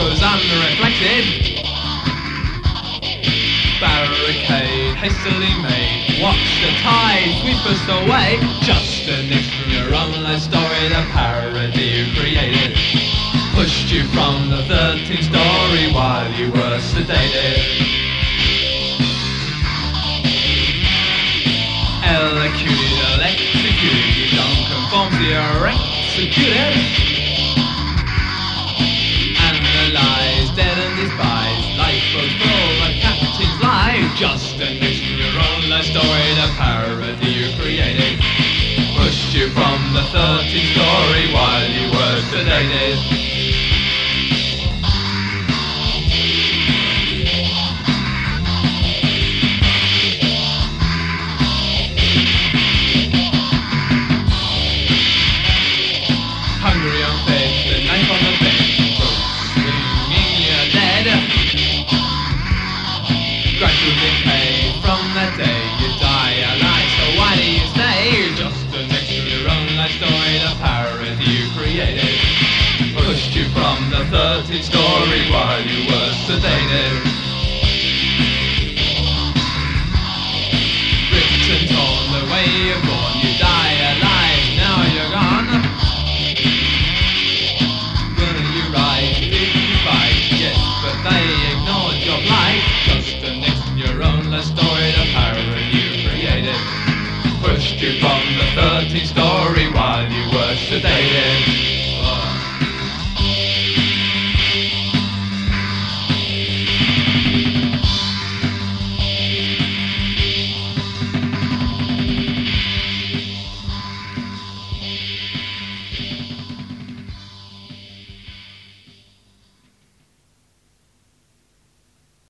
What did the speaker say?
echoes unreflected. Barricade hastily made, watch the tide sweep us away. Just an extra from your own life story, the parody you created. Pushed you from the 13th story while you were sedated. Electrocuted, electrocuted, you don't conform to your executed. Analyzed, dead and despised, life was full of captain's life. Just an extra from your own life story, the parody you created. Pushed you from the 13th story while you were sedated. Hungry on bed, the knife on the bed, swinging your dead. Gradual decay, from that day you die alive. So why do you stay? Just an extra of your own life story, the parody you created. Pushed you from the 13th story while you were sedated.